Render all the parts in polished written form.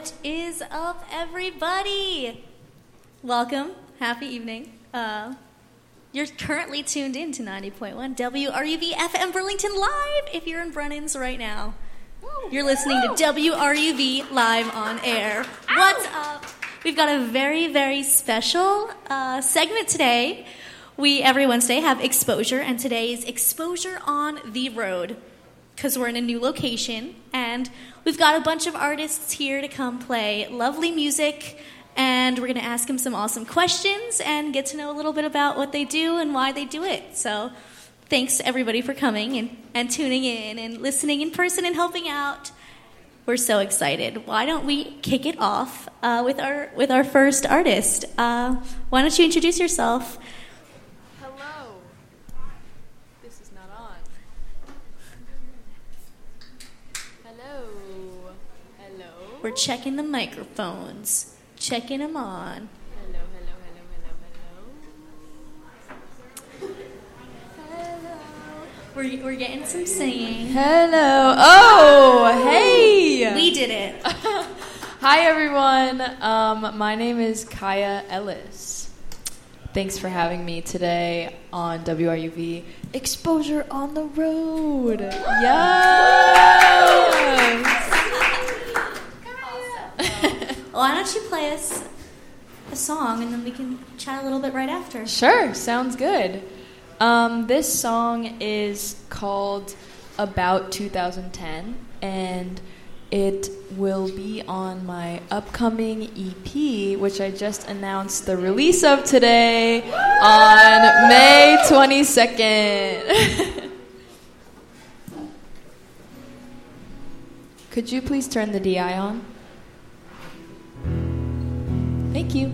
What is up, everybody? Welcome. Happy evening. You're currently tuned in to 90.1 WRUV FM Burlington Live if you're in Brennan's right now. You're listening to WRUV Live on Air. What's up? We've got a very, very special segment today. We, every Wednesday, have Exposure, and today is Exposure on the Road, because we're in a new location, and we've got a bunch of artists here to come play lovely music, and we're going to ask them some awesome questions and get to know a little bit about what they do and why they do it. So thanks to everybody for coming and tuning in and listening in person and helping out. We're so excited. Why don't we kick it off with our first artist? Why don't you introduce yourself? Hello. This is not on. Hello. Hello. We're checking the microphones. Checking them on. Hello, hello, hello, hello, hello. We're getting some singing. Hello. Oh, hey. We did it. Hi, everyone. My name is Kaya Ellis. Thanks for having me today on WRUV Exposure on the Road. Yes. Why don't you play us a song and then we can chat a little bit right after? Sure, sounds good. This song is called About 2010, and it will be on my upcoming EP, which I just announced the release of today on May 22nd. Could you please turn the DI on? Thank you.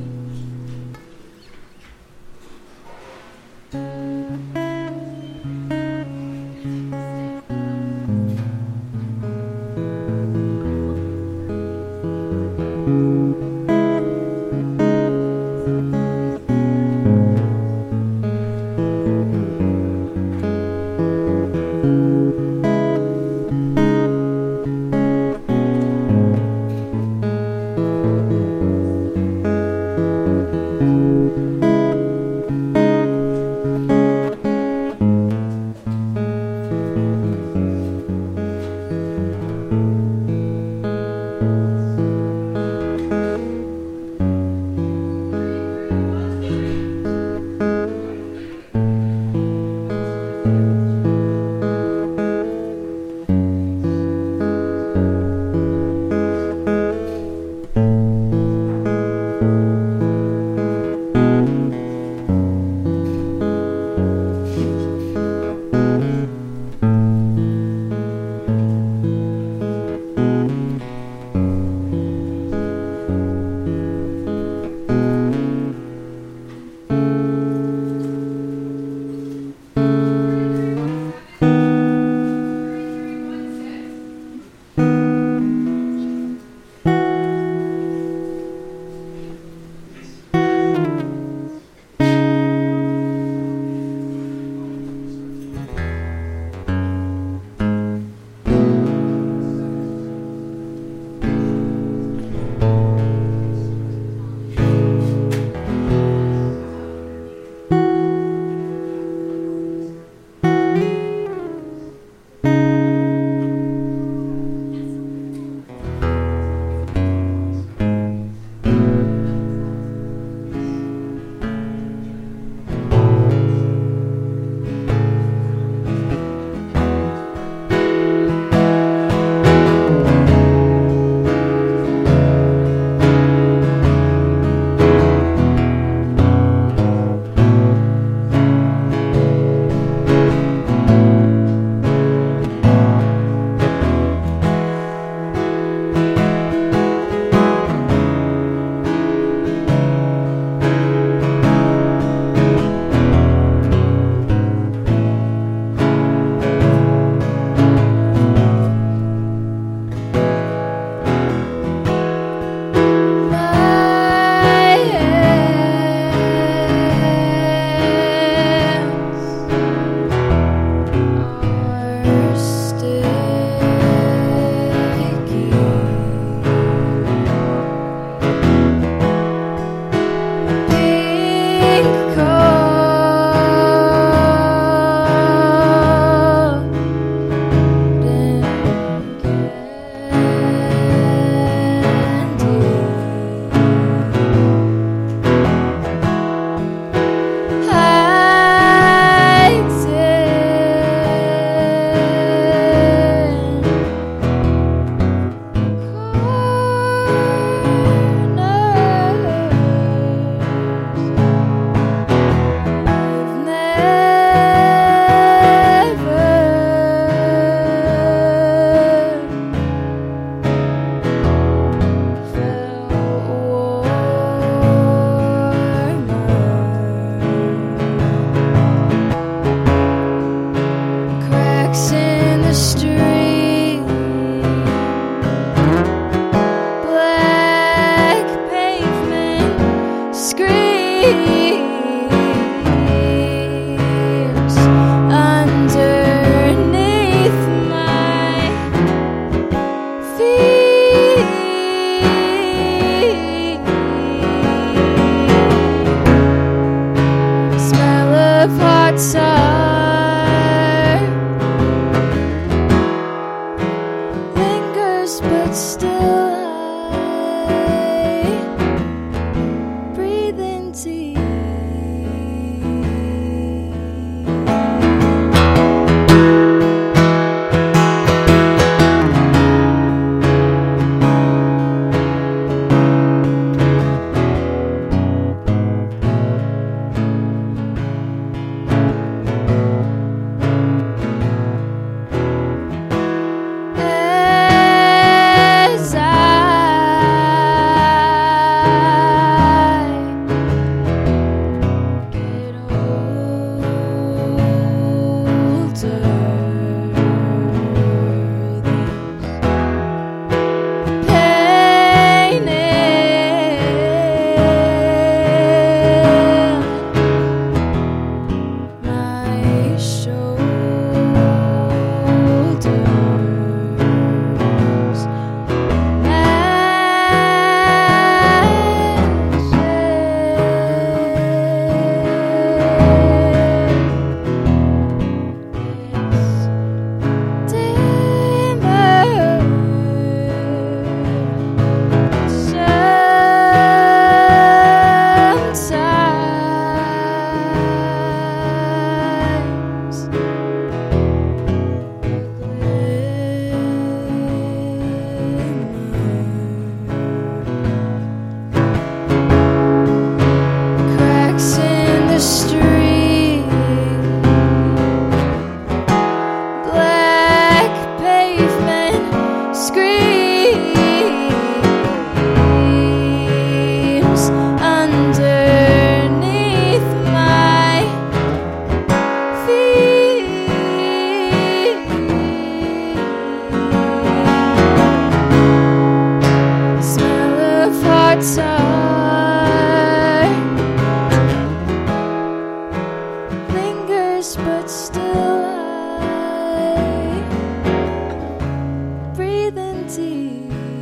yours, but still I breathe in deep.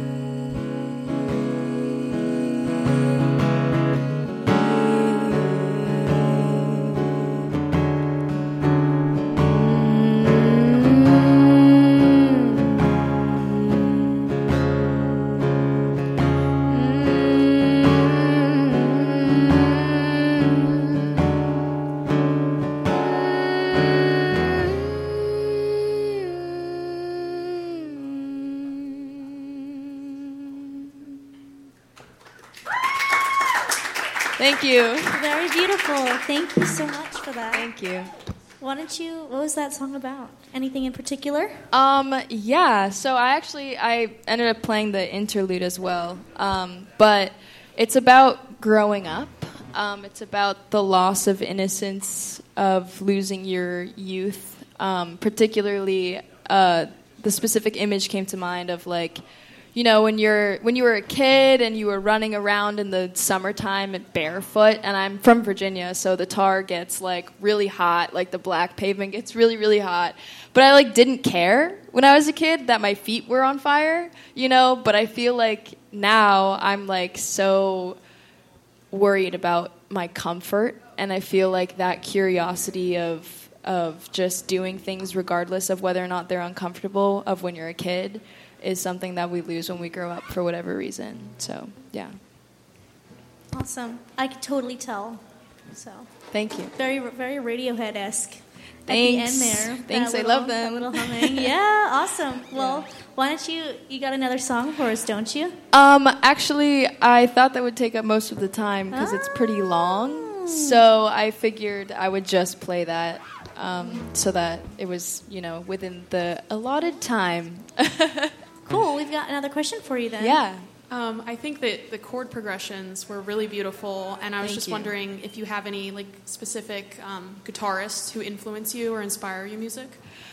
Thank you. Very beautiful. Thank you so much for that. Thank you. What was that song about? Anything in particular? Yeah, so I ended up playing the interlude as well. But it's about growing up. It's about the loss of innocence, of losing your youth. Particularly, the specific image came to mind of like, you know, when you were a kid and you were running around in the summertime barefoot, and I'm from Virginia, so the tar gets like really hot, like the black pavement gets really, really hot. But I like didn't care when I was a kid that my feet were on fire, you know, but I feel like now I'm like so worried about my comfort, and I feel like that curiosity of just doing things regardless of whether or not they're uncomfortable of when you're a kid is something that we lose when we grow up for whatever reason. So, yeah. Awesome. I could totally tell. So, thank you. Very, very Radiohead-esque. Thanks. At the end there. Thanks. I love them. That little humming. Yeah, awesome. Well, why don't you got another song for us, don't you? Actually, I thought that would take up most of the time because it's pretty long. So I figured I would just play that so that it was, you know, within the allotted time. Cool. We've got another question for you then. Yeah. I think that the chord progressions were really beautiful, and I was just wondering if you have any like specific guitarists who influence you or inspire your music.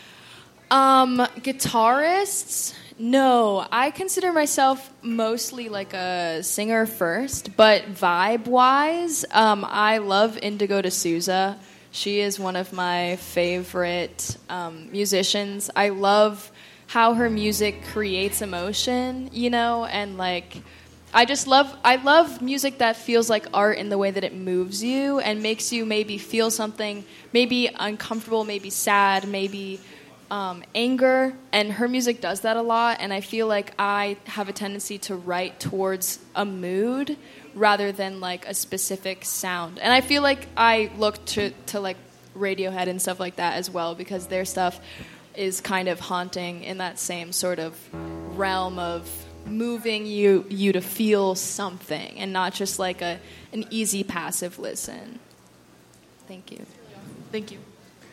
Guitarists? No, I consider myself mostly like a singer first, but vibe-wise, I love Indigo D'Souza. She is one of my favorite musicians. I love how her music creates emotion, you know, and like I love music that feels like art in the way that it moves you and makes you maybe feel something, maybe uncomfortable, maybe sad, maybe anger, and her music does that a lot, and I feel like I have a tendency to write towards a mood rather than like a specific sound. And I feel like I look to like Radiohead and stuff like that as well, because their stuff is kind of haunting in that same sort of realm of moving you to feel something and not just like an easy passive listen. Thank you. Thank you.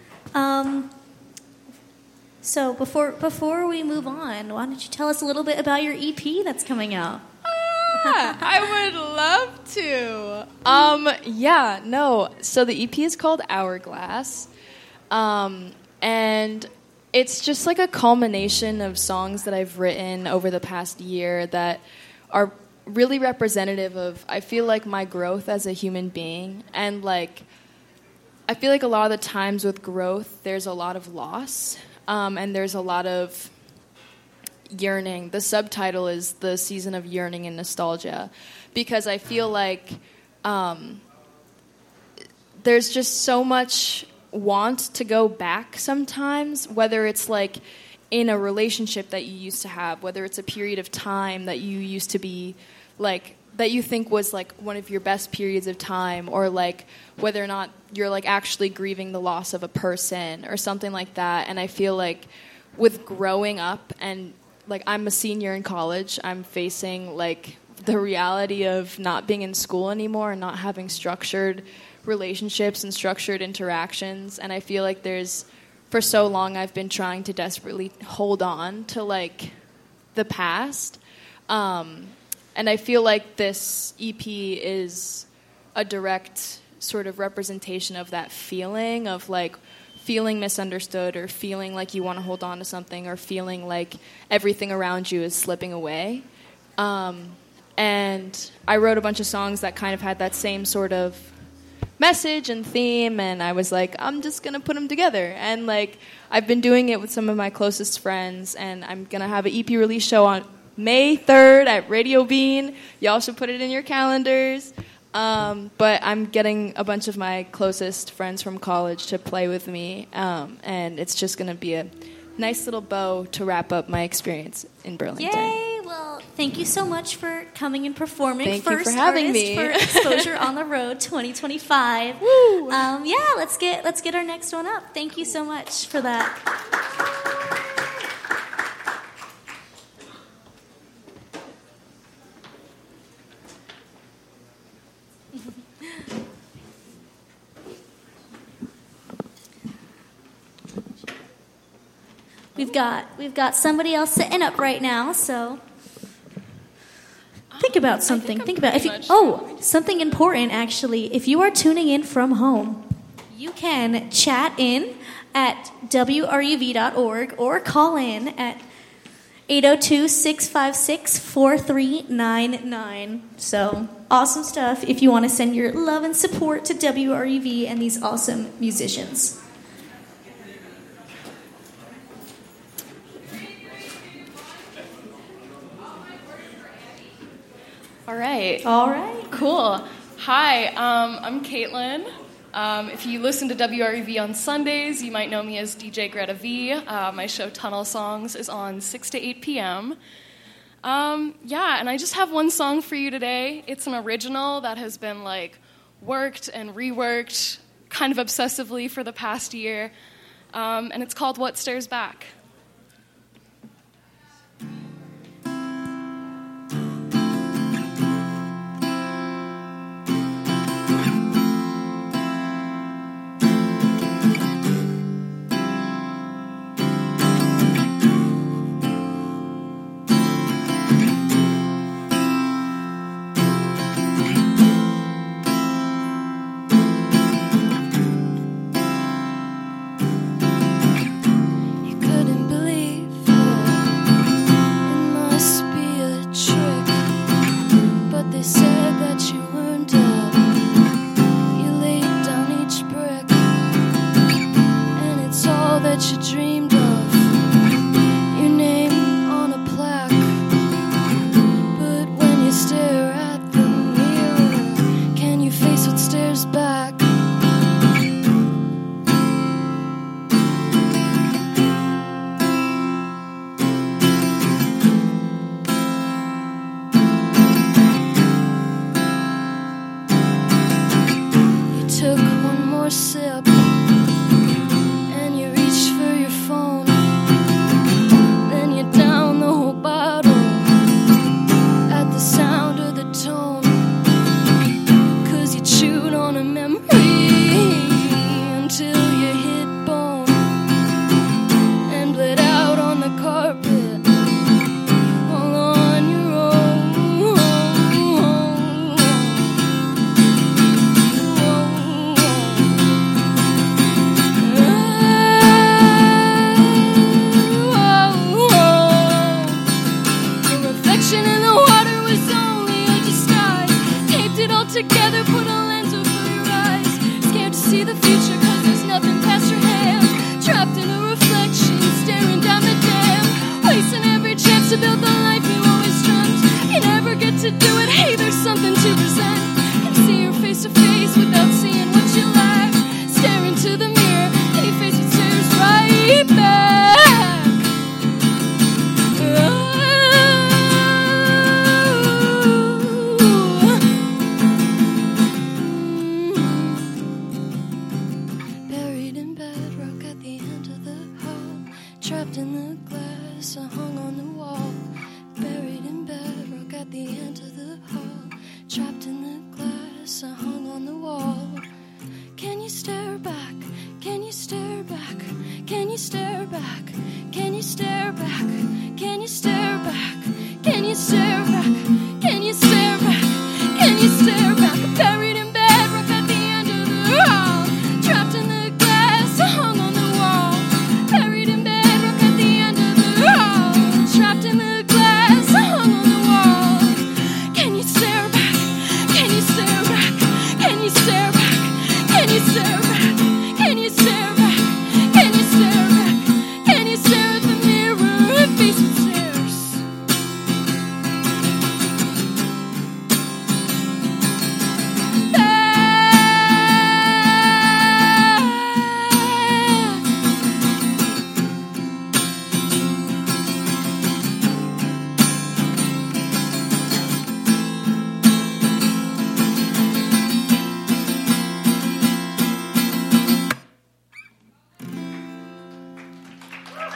So before we move on, why don't you tell us a little bit about your EP that's coming out? I would love to. So the EP is called Hourglass. And it's just like a culmination of songs that I've written over the past year that are really representative of, I feel like, my growth as a human being. And like, I feel like a lot of the times with growth, there's a lot of loss. And there's a lot of yearning. The subtitle is The Season of Yearning and Nostalgia, because I feel like there's just so much want to go back sometimes, whether it's like in a relationship that you used to have, whether it's a period of time that you used to be like, that you think was like one of your best periods of time, or like whether or not you're like actually grieving the loss of a person or something like that. And I feel like with growing up, and like I'm a senior in college, I'm facing like the reality of not being in school anymore and not having structured relationships and structured interactions. And I feel like for so long I've been trying to desperately hold on to like the past. And I feel like this EP is a direct sort of representation of that feeling of like feeling misunderstood, or feeling like you want to hold on to something, or feeling like everything around you is slipping away. And I wrote a bunch of songs that kind of had that same sort of message and theme, and I was like, I'm just going to put them together. And, like, I've been doing it with some of my closest friends, and I'm going to have an EP release show on May 3rd at Radio Bean. Y'all should put it in your calendars. But I'm getting a bunch of my closest friends from college to play with me, and it's just going to be a nice little bow to wrap up my experience in Burlington. Yay! Well, thank you so much for coming and performing. Thank you First for having artist me. for Exposure on the Road 2025. Woo! Yeah, let's get our next one up. Thank you so much for that. We've got somebody else sitting up right now, so think about something. Think about something important actually. If you are tuning in from home, you can chat in at wruv.org or call in at 802-656-4399. So awesome stuff if you want to send your love and support to WRUV and these awesome musicians. All right. Cool. Hi, I'm Caitlin. If you listen to WRUV on Sundays, you might know me as DJ Greta V. My show Tunnel Songs is on 6 to 8 p.m. And I just have one song for you today. It's an original that has been worked and reworked kind of obsessively for the past year. And it's called What Stares Back.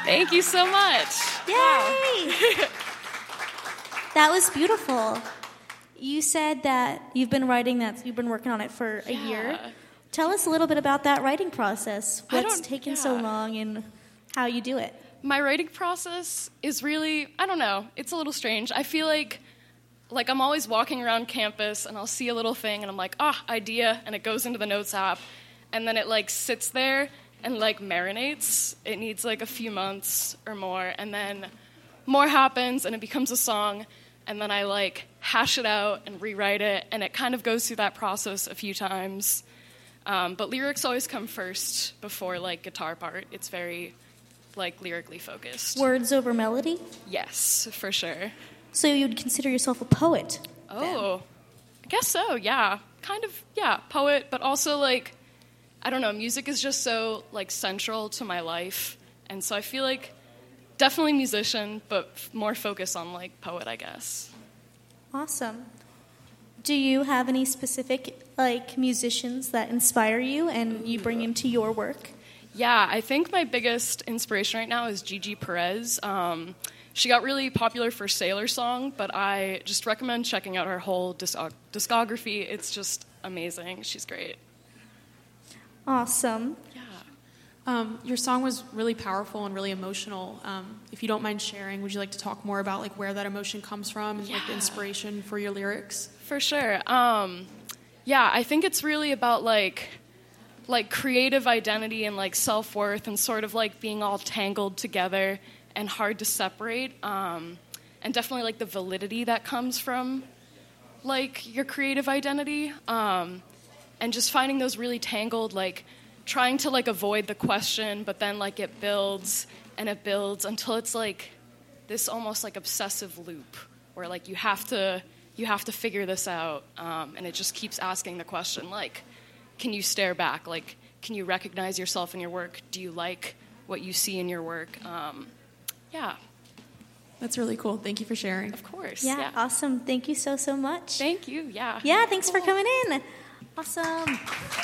Thank you so much. Yay! Wow. That was beautiful. You said that you've been working on it for a year. Tell us a little bit about that writing process. What's taken so long and how you do it? My writing process is really, I don't know, it's a little strange. I feel like I'm always walking around campus and I'll see a little thing and I'm like, idea, and it goes into the notes app. And then it sits there and marinates. It needs a few months or more, and then more happens and it becomes a song. And then I hash it out and rewrite it, and it kind of goes through that process a few times. But lyrics always come first before guitar part. It's very lyrically focused. Words over melody? Yes, for sure. So you'd consider yourself a poet? Oh, then? I guess so. Yeah, kind of. Yeah, poet, but also I don't know. Music is just so central to my life, and so I feel definitely musician, but more focus on poet, I guess. Awesome. Do you have any specific musicians that inspire you and you bring into your work? Yeah, I think my biggest inspiration right now is Gigi Perez. She got really popular for Sailor Song, but I just recommend checking out her whole discography. It's just amazing. She's great. Awesome. Your song was really powerful and really emotional. If you don't mind sharing, would you like to talk more about where that emotion comes from and the inspiration for your lyrics? For sure. I think it's really about creative identity and self-worth and sort of being all tangled together and hard to separate. And definitely the validity that comes from your creative identity. And just finding those really tangled trying to avoid the question, but then it builds and it builds until it's this almost obsessive loop where you have to figure this out, and it just keeps asking the question can you stare back, can you recognize yourself in your work, do you like what you see in your work? That's really cool. Thank you for sharing. Of course. Yeah. Awesome. Thank you so much. Thank you. Yeah Thanks for coming in. Awesome.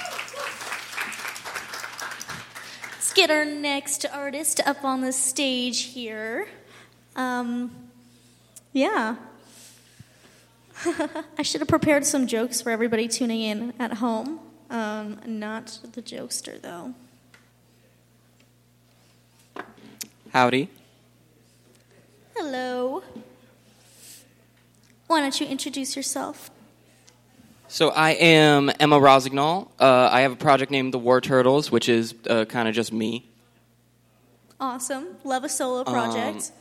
Let's get our next artist up on the stage here. I should have prepared some jokes for everybody tuning in at home. Not the jokester, though. Howdy. Hello. Why don't you introduce yourself? So I am Emma Rosignol. I have a project named The War Turtles, which is kind of just me. Awesome. Love a solo project.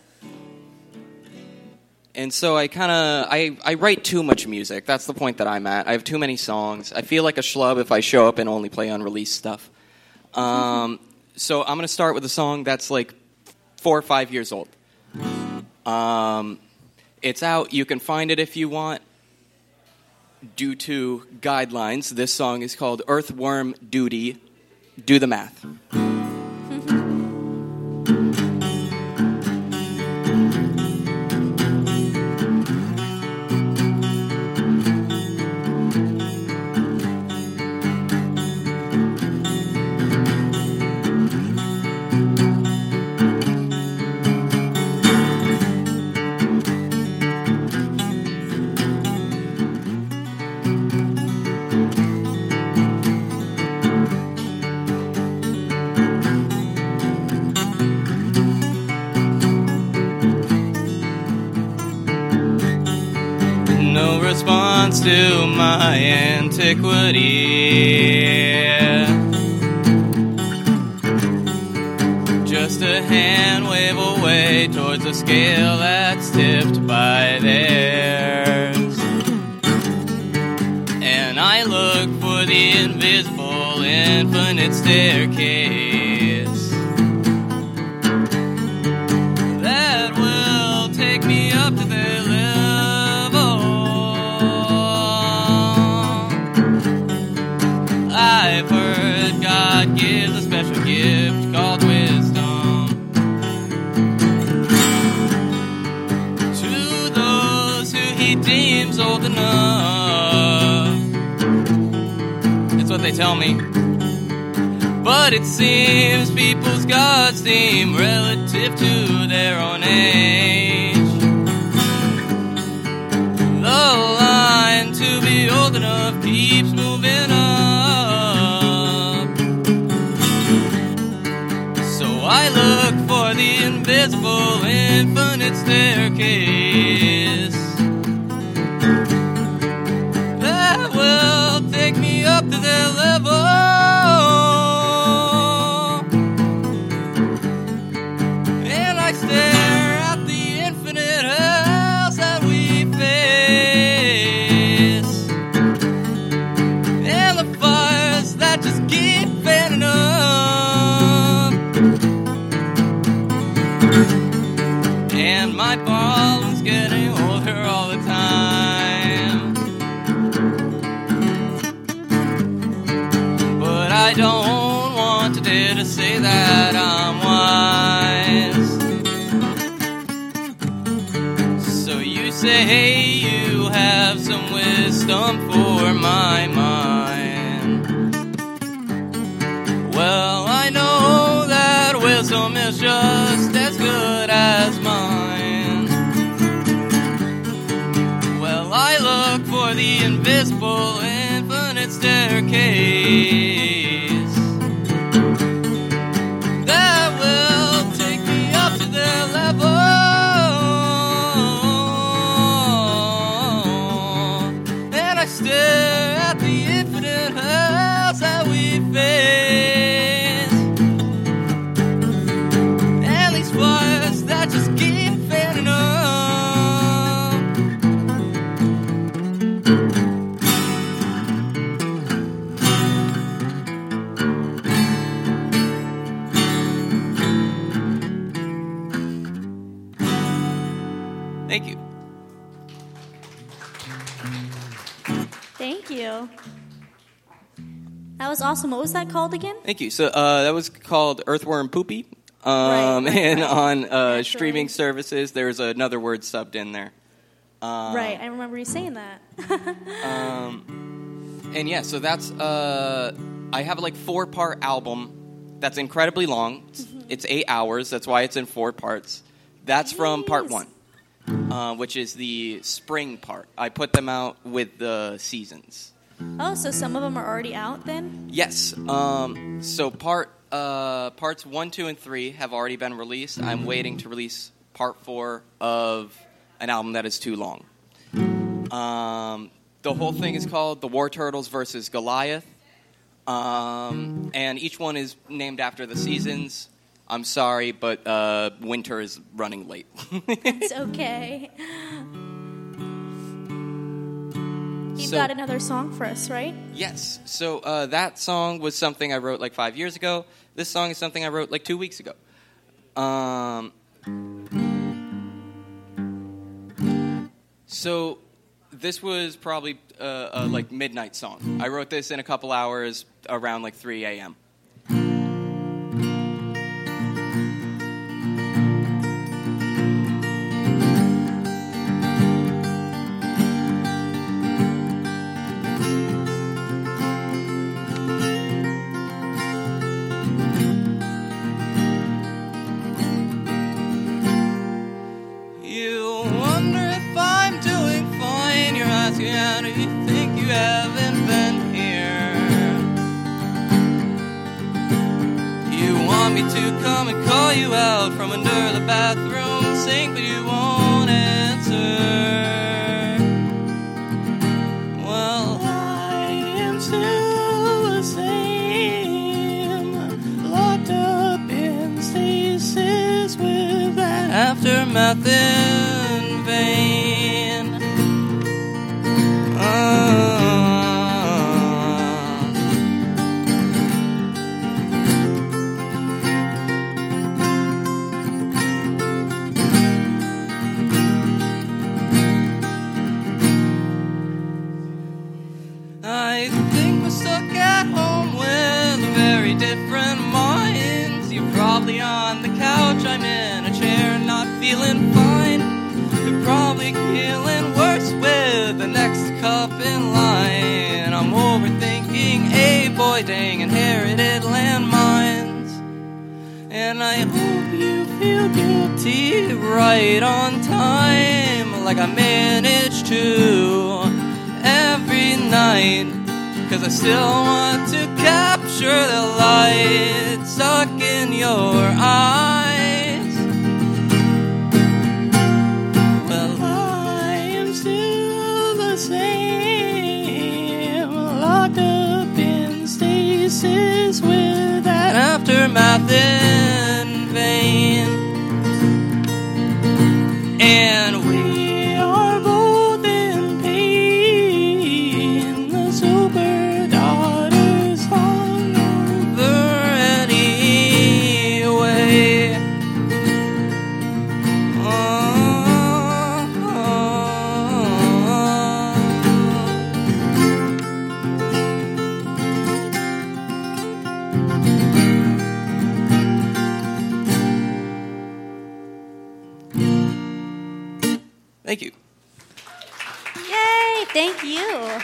And so I write too much music. That's the point that I'm at. I have too many songs. I feel like a schlub if I show up and only play unreleased stuff. So I'm going to start with a song that's 4 or 5 years old. It's out. You can find it if you want. Due to guidelines, this song is called Earthworm Duty. Do the math. Response to my antiquity. Just a hand wave away towards a scale that's tipped by theirs. And I look for the invisible infinite staircase that will take me up to their level. I've heard God gives a special gift called wisdom to those who he deems old enough. That's what they tell me. But it seems people's gods seem relative to their own age. The line to be old enough keeps moving up. So I look for the invisible infinite staircase that will take me up to their level. And I stare at the infinite hells that we face, and the fires that just keep fanning up. And my problem's getting older all the time, but I don't want to dare to say that I'm wise. So you say, hey, you have some wisdom for my mind. Well, I know that wisdom is just as good as mine. Well, I look for the invisible infinite staircase that will take me up to their level. And I stare at the infinite hells that we face, and these fires that just keep fanning up. Thank you. Thank you. That was awesome. What was that called again? Thank you. So that was called Earthworm Poopy. And on streaming services, there's another word subbed in there. Right, I remember you saying that. And yeah, so that's I have a 4-part album that's incredibly long. It's 8 hours. That's why it's in 4 parts. That's from part 1, which is the spring part. I put them out with the seasons. Oh, so some of them are already out then? Yes. So parts 1, 2, and 3 have already been released. I'm waiting to release part 4 of an album that is too long. The whole thing is called The War Turtles versus Goliath. And each one is named after the seasons. I'm sorry, but winter is running late. It's okay. You've got another song for us, right? Yes. So that song was something I wrote 5 years ago. This song is something I wrote 2 weeks ago. So this was probably a midnight song. I wrote this in a couple hours around 3 a.m. How do you think you haven't been here? You want me to come and call you out from under the bathroom sink, but you won't answer. Well, I am still the same, locked up in stasis with that aftermath in vain. I think we're stuck at home with very different minds. You're probably on the couch, I'm in a chair, not feeling fine. You're probably feeling worse with the next cup in line. I'm overthinking, avoiding inherited landmines. And I hope you feel guilty right on time, like I managed to every night. 'Cause I still want to capture the light stuck in your eyes. Well, I am still the same, locked up in stasis with that aftermath in vain. And we are both in pain. The sober daughter's hungover anyway. Thank you. Yay, thank you.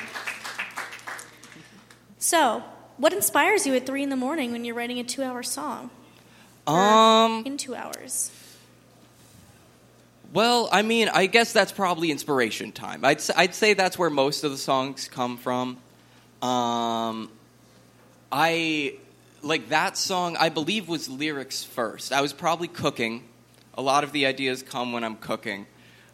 So, what inspires you at 3 a.m. when you're writing a 2-hour song? In 2 hours. Well, I mean, I guess that's probably inspiration time. I'd say that's where most of the songs come from. That song, I believe, was lyrics first. I was probably cooking. A lot of the ideas come when I'm cooking.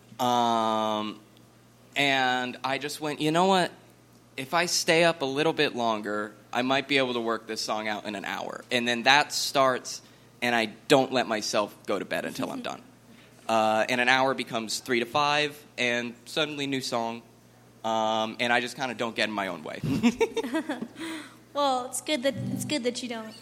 And I just went, you know what? If I stay up a little bit longer, I might be able to work this song out in an hour. And then that starts, and I don't let myself go to bed until I'm done. And an hour becomes 3 to 5, and suddenly new song. And I just kind of don't get in my own way. Well, it's good that you don't.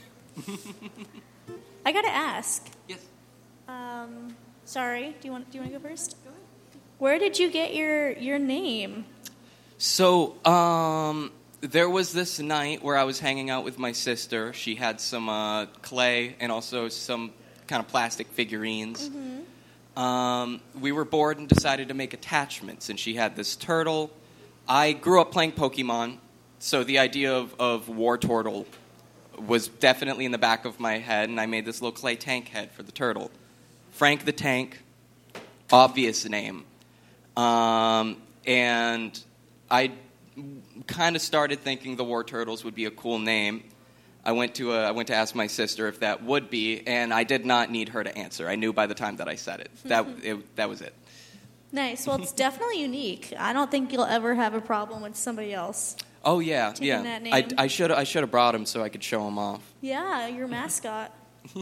I gotta ask. Yes. Sorry. Do you want to go first? Go ahead. Where did you get your name? So, there was this night where I was hanging out with my sister. She had some clay and also some kind of plastic figurines. Mm-hmm. We were bored and decided to make attachments, and she had this turtle. I grew up playing Pokemon, so the idea of War Turtle was definitely in the back of my head, and I made this little clay tank head for the turtle. Frank the Tank, obvious name. And I kind of started thinking the War Turtles would be a cool name. I went to ask my sister if that would be, and I did not need her to answer. I knew by the time that I said it. That was it. Nice. Well, it's definitely unique. I don't think you'll ever have a problem with somebody else. Oh yeah, taking that name. I should have brought him so I could show him off. Yeah, your mascot.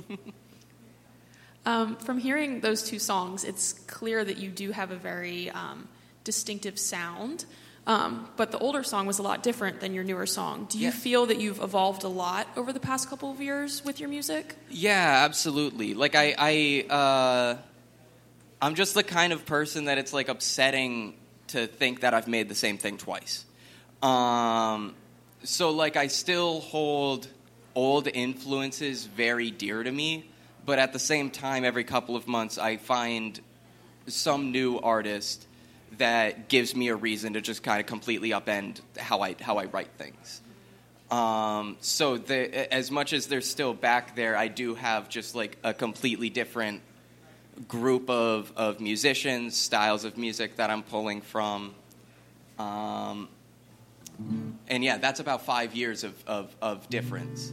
From hearing those two songs, it's clear that you do have a very distinctive sound. But the older song was a lot different than your newer song. Do you feel that you've evolved a lot over the past couple of years with your music? Yeah, absolutely. Like I'm just the kind of person that it's like upsetting to think that I've made the same thing twice. So like I still hold old influences very dear to me, but at the same time, every couple of months I find some new artist that gives me a reason to just kind of completely upend how I write things. So as much as they're still back there, I do have just like a completely different group of musicians, styles of music that I'm pulling from. And yeah, that's about 5 years of difference.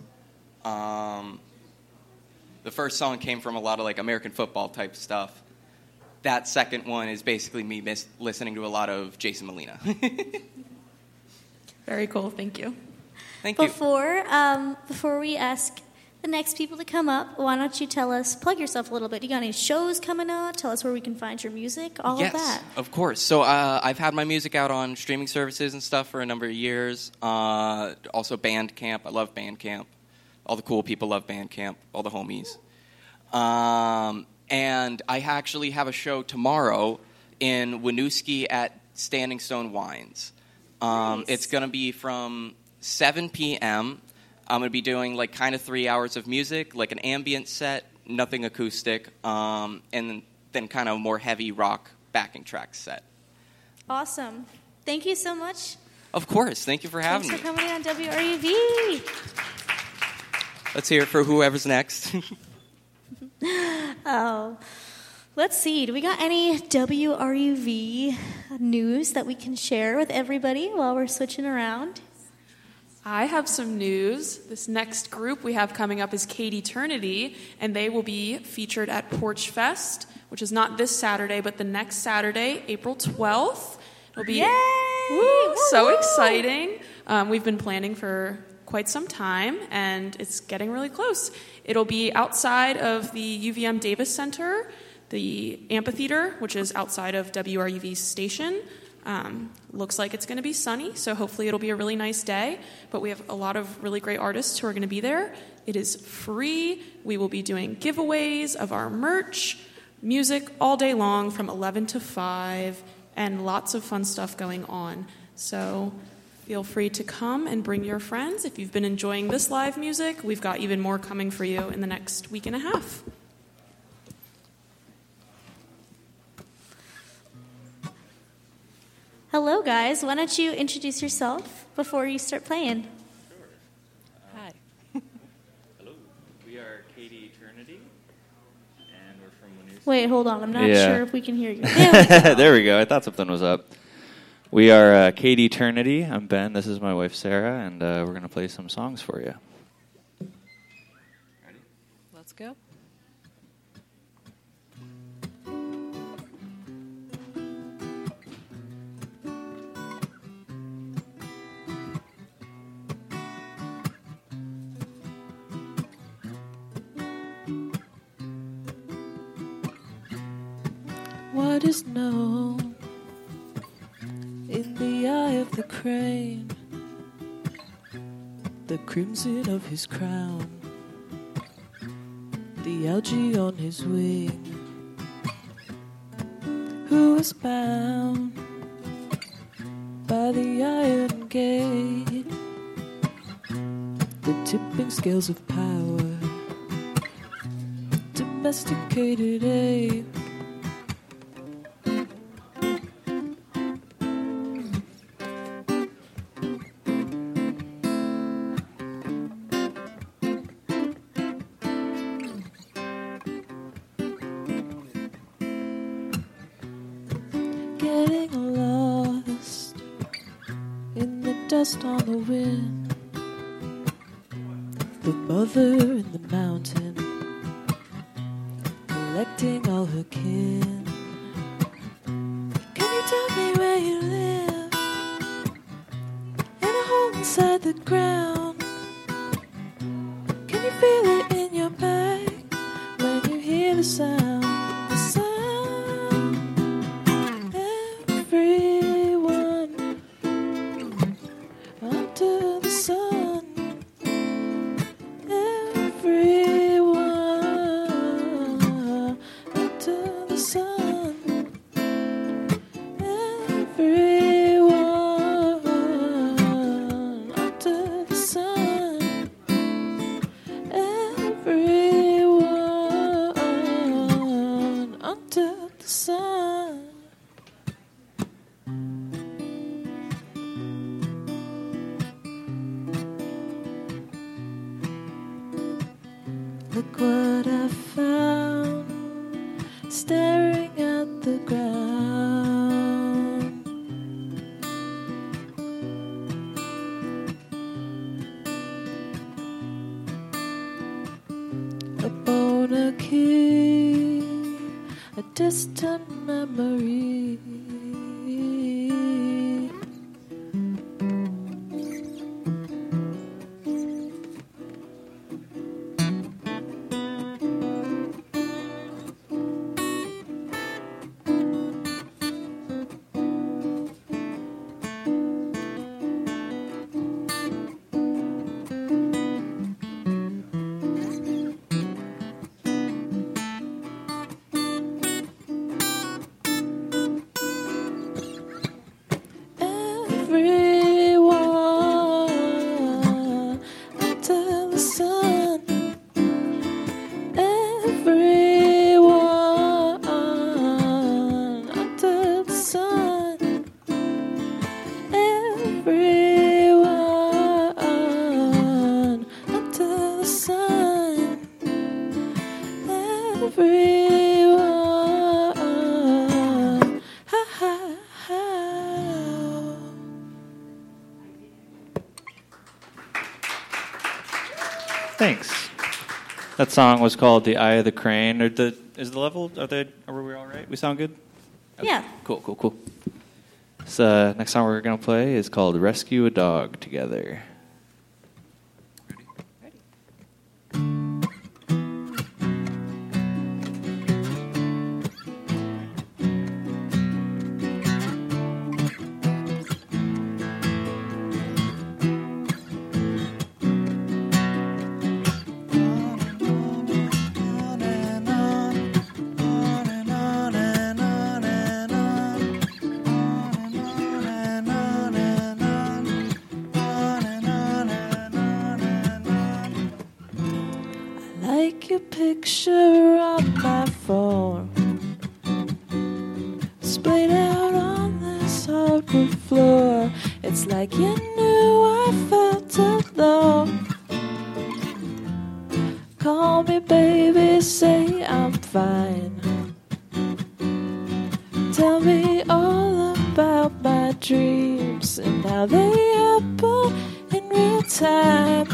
The first song came from a lot of like American football type stuff. That second one is basically me listening to a lot of Jason Molina. Very cool. Thank you. Thank you. Before we ask the next people to come up, why don't you plug yourself a little bit? You got any shows coming out? Tell us where we can find your music, all of that. Yes, of course. So I've had my music out on streaming services and stuff for a number of years. Also Bandcamp. I love Bandcamp. All the cool people love Bandcamp. All the homies. And I actually have a show tomorrow in Winooski at Standing Stone Wines. Nice. It's going to be from 7 p.m. I'm going to be doing like kind of 3 hours of music, like an ambient set, nothing acoustic, and then kind of more heavy rock backing track set. Awesome. Thank you so much. Of course. Thank you for having me. Thanks for coming on WRUV. Let's hear it for whoever's next. Oh, let's see. Do we got any WRUV news that we can share with everybody while we're switching around? I have some news. This next group we have coming up is Kate Eternity, and they will be featured at Porch Fest, which is not this Saturday, but the next Saturday, April 12th. It'll be so exciting. We've been planning for quite some time, and it's getting really close. It'll be outside of the UVM Davis Center, the amphitheater, which is outside of WRUV's station. Looks like it's going to be sunny, so hopefully it'll be a really nice day. But we have a lot of really great artists who are going to be there. It is free. We will be doing giveaways of our merch, music all day long from 11 to 5, and lots of fun stuff going on. So feel free to come and bring your friends. If you've been enjoying this live music, we've got even more coming for you in the next week and a half. Hello, guys. Why don't you introduce yourself before you start playing? Sure. Hi. Hello. We are Katie Eternity, and we're from Winooski. Wait, hold on. I'm not sure if we can hear you. There we go. I thought something was up. We are Katie Eternity. I'm Ben. This is my wife, Sarah, and we're going to play some songs for you. Ready? Let's go. What is known in the eye of the crane, the crimson of his crown, the algae on his wing, who was bound by the iron gate, the tipping scales of power, domesticated ape. Getting lost in the dust on the wind, the mother in the mountain, collecting all her kin. Can you tell me where you live? In a hole inside the ground. Can you feel it in your back when you hear the sound? The sound. Everyone under the sun. Everyone under the sun. Everyone under the sun. Everyone under the sun. Look what I found, staring at the ground. A boner key, a distant memory. Everyone under the sun. Everyone under the sun. Everyone under the sun. everyone. Ha, ha, ha. Thanks. That song was called "The Eye of the Crane." Is the level? Are we all right? We sound good? Okay. Yeah. Cool. So next song we're gonna play is called "Rescue a Dog Together." Like your picture on my phone, splayed out on this hardwood floor. It's like you knew I felt alone. Call me baby, say I'm fine. Tell me all about my dreams and how they happen in real time.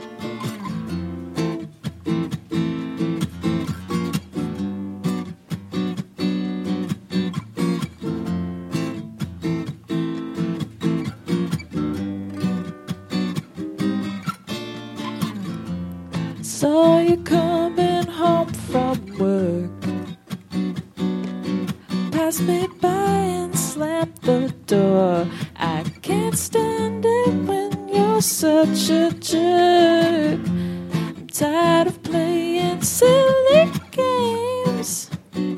Saw you coming home from work, passed me by and slammed the door. I can't stand it when you're such a jerk. I'm tired of playing silly games.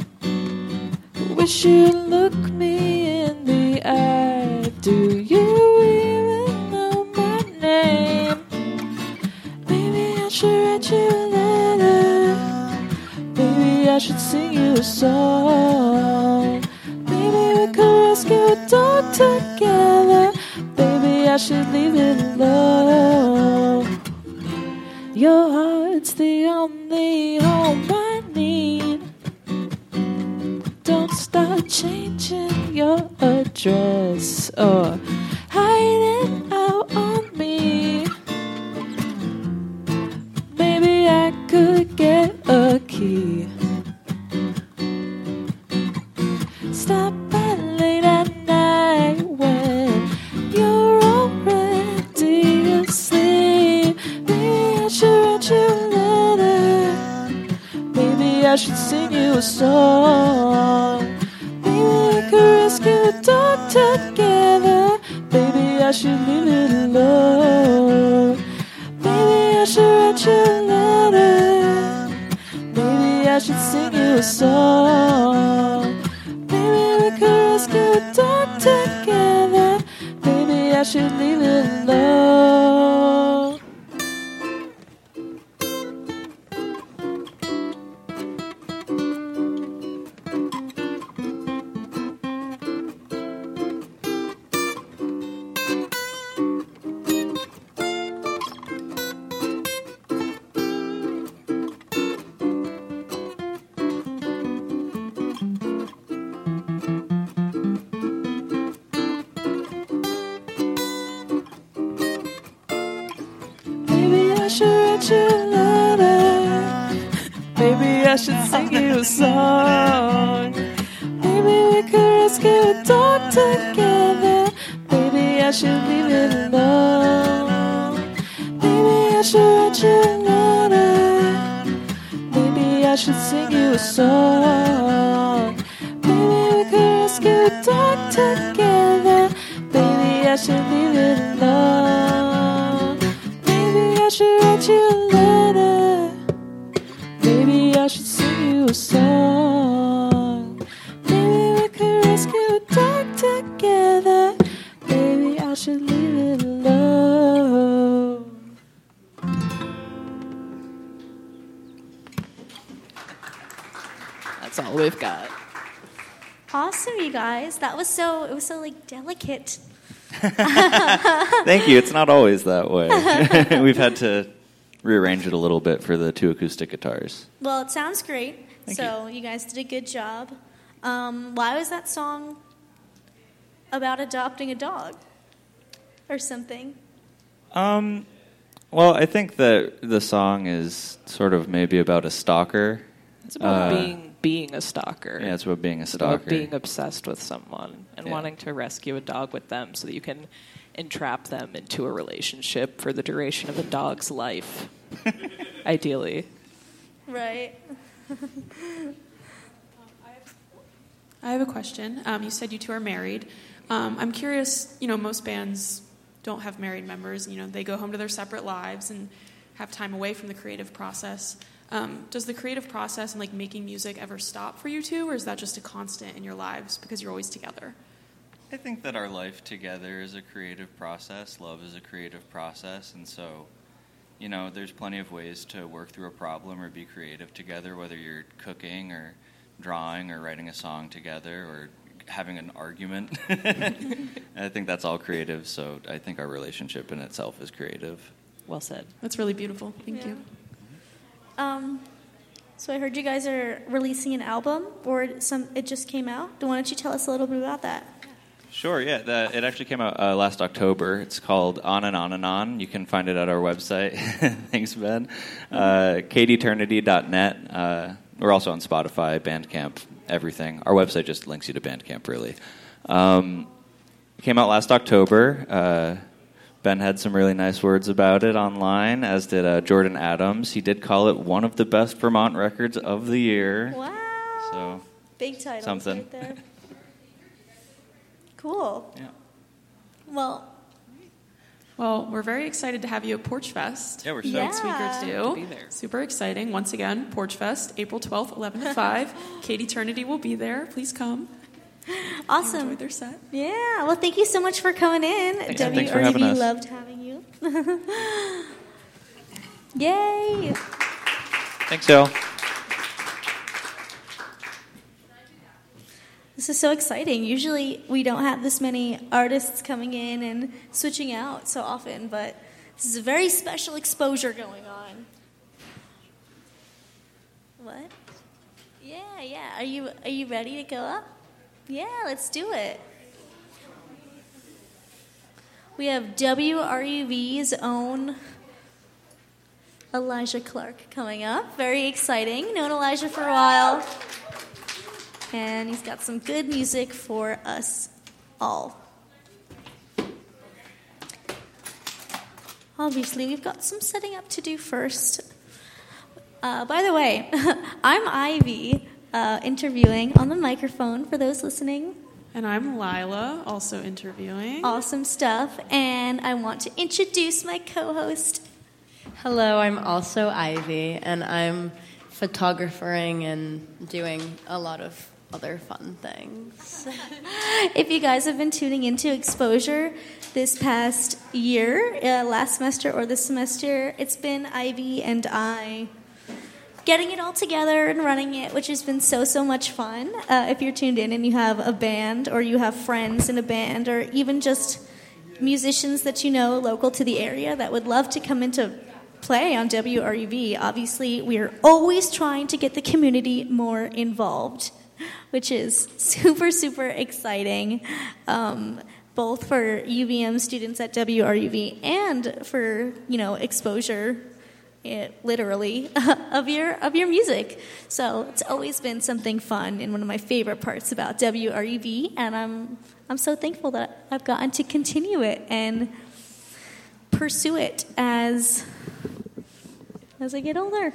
Wish you'd look me in the eye. Do you even know my name? Maybe I should write you a letter. Maybe I should sing you a song. Maybe we could rescue a dog together. Maybe I should leave it alone. Your heart's the only home I need. Don't start changing your address or hiding out on me. Maybe I could get a key. Stop by late at night when you're already asleep. Maybe I should write you a letter. Maybe I should sing you a song. Maybe we could rescue a dog together. Maybe I should leave it alone. Maybe I should write you a letter. Maybe I should sing you a song. Maybe we could rescue a dog together. Maybe I should leave it alone. Maybe I should write you a letter. Maybe I should sing you a song. Maybe we could rescue a dog together. Maybe I should leave it alone. Maybe I should write you a letter. Maybe I should sing you a song. Maybe we could rescue a dog together. Maybe I should leave it alone. Maybe I should write you a letter. Maybe I should sing you a song. Maybe we could rescue a dog together. Maybe I should leave it alone. That's all we've got. Awesome, you guys. It was so like delicate. Thank you. It's not always that way. We've had to rearrange it a little bit for the two acoustic guitars. Well, it sounds great. So you guys did a good job. Why was that song about adopting a dog or something? Well, I think that the song is sort of maybe about a stalker. It's about being a stalker. Yeah, it's about being a It's stalker. about being obsessed with someone and wanting to rescue a dog with them so that you can entrap them into a relationship for the duration of a dog's life, ideally. Right. I have a question. You said you two are married. I'm curious, most bands don't have married members. They go home to their separate lives and have time away from the creative process. Does the creative process and making music ever stop for you two, or is that just a constant in your lives because you're always together? I think that our life together is a creative process. Love is a creative process. And so, there's plenty of ways to work through a problem or be creative together, whether you're cooking or drawing or writing a song together or having an argument. I think that's all creative. So I think our relationship in itself is creative. Well said. That's really beautiful. Thank you. So I heard you guys are releasing an album, or it just came out. Why don't you tell us a little bit about that? Sure, yeah. It actually came out last October. It's called On and On and On. You can find it at our website. Thanks, Ben. kateeternity.net. We're also on Spotify, Bandcamp, everything. Our website just links you to Bandcamp, really. It came out last October. Ben had some really nice words about it online, as did Jordan Adams. He did call it one of the best Vermont records of the year. Wow. So big title something. right there. Cool. Yeah. Well, we're very excited to have you at Porch Fest. Yeah, we're Yeah. Next week or two. To be there. Super exciting. Once again, Porch Fest, April 12th, 11 to 5. Kate Eternity will be there. Please come. Awesome. Enjoy their set. Yeah. Well, thank you so much for coming in. Thanks for having us. loved having you. Yay. Thanks, y'all. This is so exciting. Usually we don't have this many artists coming in and switching out so often, but this is a very special exposure going on. What? Yeah. Are you ready to go up? Yeah, let's do it. We have WRUV's own Elijah Clark coming up. Very exciting. Known Elijah for a while. And he's got some good music for us all. Obviously, we've got some setting up to do first. By the way, I'm Ivy, interviewing on the microphone for those listening. And I'm Lila, also interviewing. Awesome stuff. And I want to introduce my co-host. Hello, I'm also Ivy, and I'm photographing and doing a lot of other fun things. If you guys have been tuning into Exposure this past year, last semester or this semester, it's been Ivy and I getting it all together and running it, which has been so much fun. If you're tuned in and you have a band or you have friends in a band or even just musicians that you know local to the area that would love to come into play on WRUV, obviously we are always trying to get the community more involved, which is super exciting, both for UVM students at WRUV and for, exposure, literally, of your music. So it's always been something fun and one of my favorite parts about WRUV, and I'm so thankful that I've gotten to continue it and pursue it as I get older.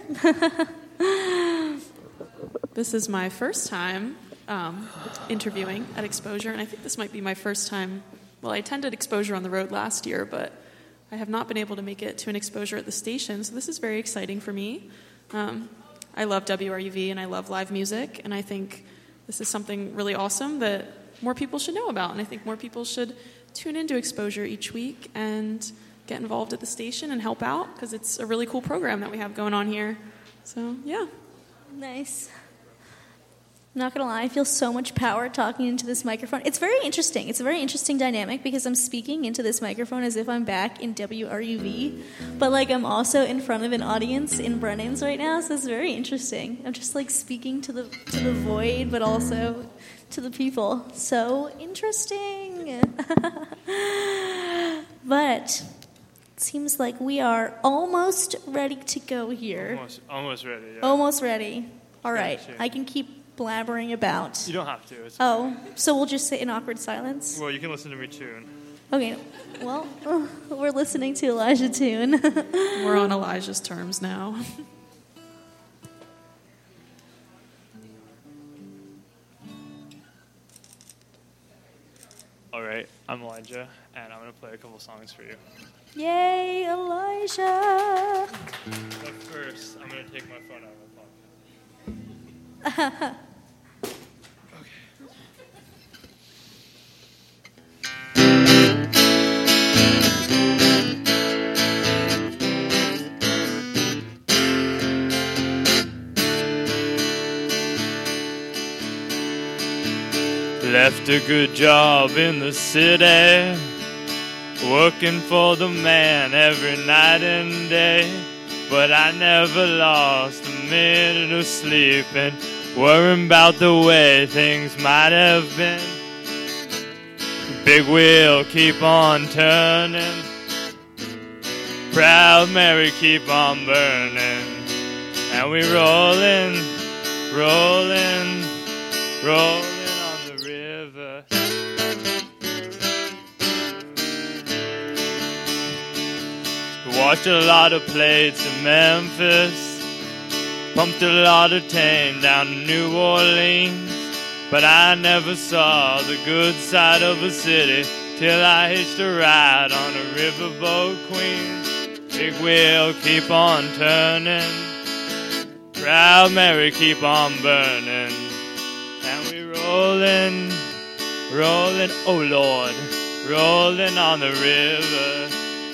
This is my first time interviewing at Exposure, and I think this might be my first time. Well, I attended Exposure on the road last year, but I have not been able to make it to an Exposure at the station, so this is very exciting for me. I love WRUV, and I love live music, and I think this is something really awesome that more people should know about, and I think more people should tune into Exposure each week and get involved at the station and help out, because it's a really cool program that we have going on here. So, yeah. Nice. Not gonna lie, I feel so much power talking into this microphone. It's very interesting. It's a very interesting dynamic because I'm speaking into this microphone as if I'm back in WRUV, but like I'm also in front of an audience in Brennan's right now, so it's very interesting. I'm just like speaking to the void, but also to the people. So interesting. But it seems like we are almost ready to go here. Almost ready. Yeah. Almost ready. All right, sure. I can keep blabbering about. You don't have to. It's Oh, so we'll just sit in awkward silence? Well, you can listen to me tune. Okay, well, we're listening to Elijah tune. We're on Elijah's terms now. All right, I'm Elijah, and I'm going to play a couple songs for you. Yay, Elijah! But first, I'm going to take my phone out of my pocket. Left a good job in the city, working for the man every night and day. But I never lost a minute of sleep and worrying about the way things might have been. Big wheel keep on turning, proud Mary keep on burning, and we rolling, rolling, rolling. Washed a lot of plates in Memphis, pumped a lot of tame down to New Orleans, but I never saw the good side of a city till I hitched a ride on a riverboat queen. Big wheel keep on turning, proud Mary keep on burning, and we rolling, rolling, oh Lord, rolling on the river.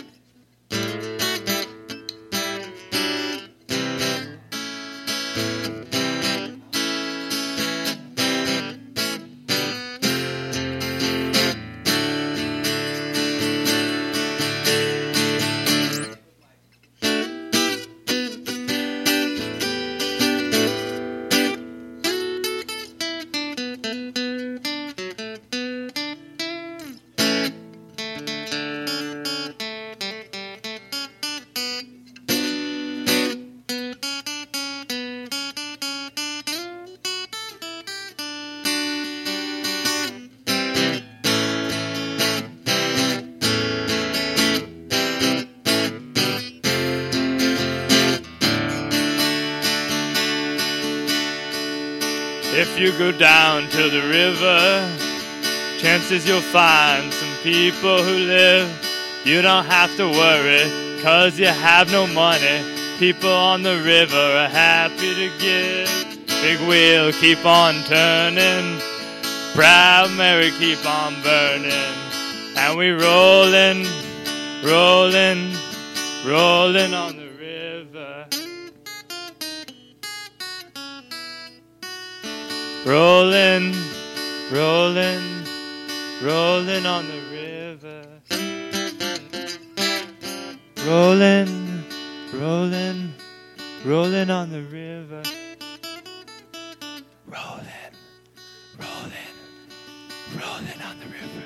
If you go down to the river, chances you'll find some people who live. You don't have to worry, 'cause you have no money. People on the river are happy to give. Big wheel keep on turning, proud Mary keep on burning, and we rolling, rolling, rolling on the river. Rolling, rolling, rolling on the river. Rolling, rolling, rolling on the river. Rolling, rolling, rolling on the river.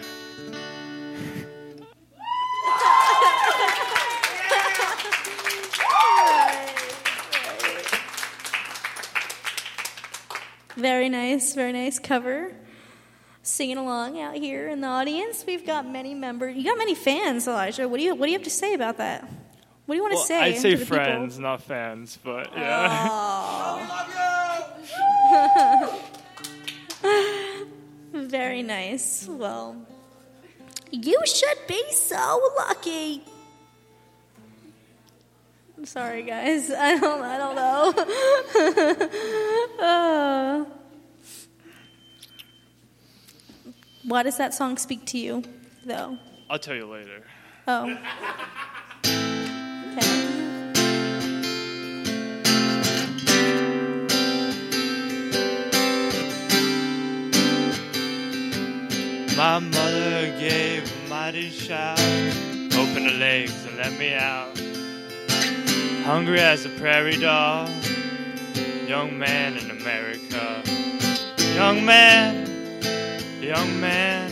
Very nice cover. Singing along out here in the audience. We've got many members. You got many fans, Elijah. What do you have to say about that? What do you want to say? I'd say to the friends, people? not fans, but yeah. Oh. Very nice. Well, you should be so lucky. I'm sorry, guys. I don't know. Why does that song speak to you, though? I'll tell you later. Oh. Okay. My mother gave a mighty shout. Open the legs and let me out. Hungry as a prairie dog. Young man in America. Young man, young man.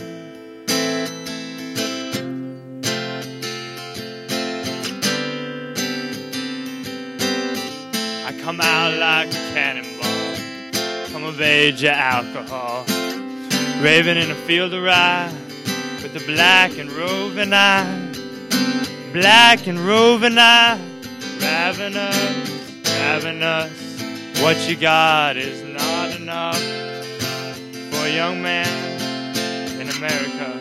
I come out like a cannonball. Come of age of alcohol. Raving in a field of rye with the black and roving eye. Black and roving eye. Ravenous, ravenous. What you got is not enough for a young man in America.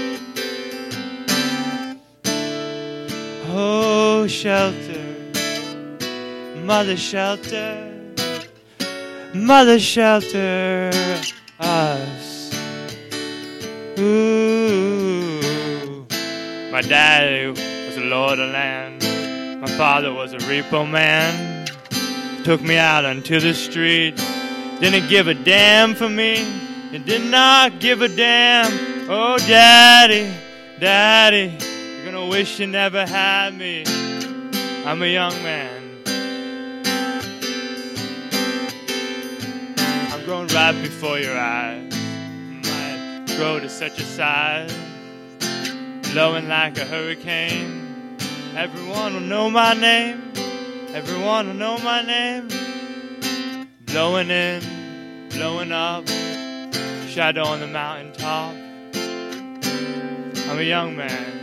Oh, shelter, mother shelter, mother shelter us. Ooh, my daddy was a lord of land. My father was a repo man. Took me out onto the street. Didn't give a damn for me. He did not give a damn. Oh, daddy, daddy, you're gonna wish you never had me. I'm a young man. I'm growing right before your eyes. Might grow to such a size. Blowing like a hurricane. Everyone will know my name. Everyone will know my name. Blowing in, blowing up. Shadow on the mountaintop. I'm a young man.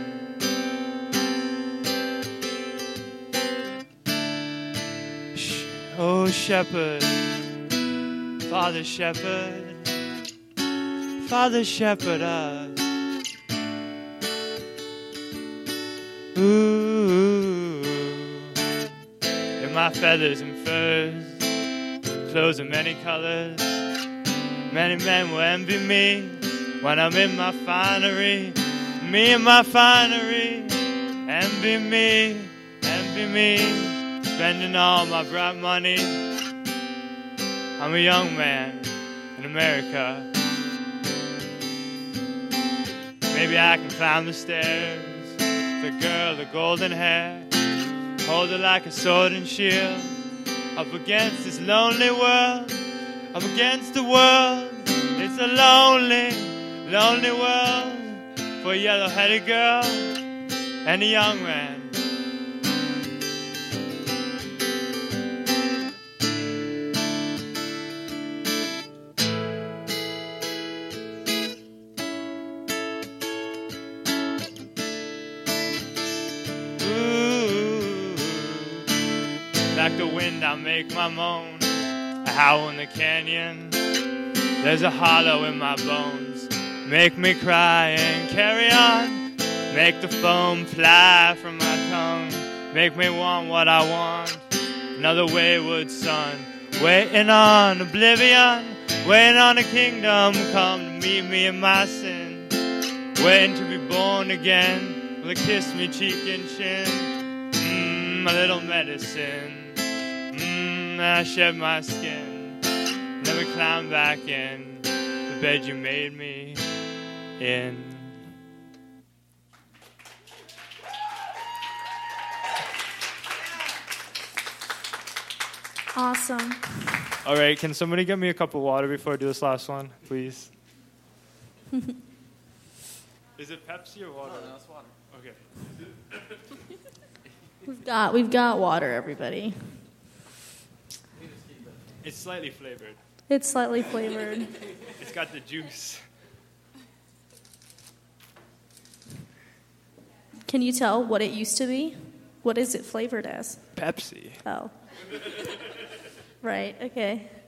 Oh, shepherd, Father shepherd, Father shepherd us. Ooh, in my feathers and furs, clothes of many colors. Many men will envy me when I'm in my finery. Me and my finery, envy me, envy me. Spending all my bright money. I'm a young man in America. Maybe I can climb the stairs. The girl, the golden hair, hold it like a sword and shield. Up against this lonely world, up against the world. It's a lonely, lonely world for a yellow-headed girl and a young man. Like the wind, I make my moan. I howl in the canyon. There's a hollow in my bones. Make me cry and carry on. Make the foam fly from my tongue. Make me want what I want. Another wayward son, waiting on oblivion. Waiting on a kingdom come to meet me in my sin. Waiting to be born again. Will it kiss me cheek and chin? A little medicine. I shed my skin. Then we climb back in the bed you made me in. Awesome. All right, can somebody get me a cup of water before I do this last one, please? Is it Pepsi or water? No, it's water. Okay. We've got water, everybody. It's slightly flavored. It's slightly flavored. It's got the juice. Can you tell what it used to be? What is it flavored as? Pepsi. Oh. Right, okay.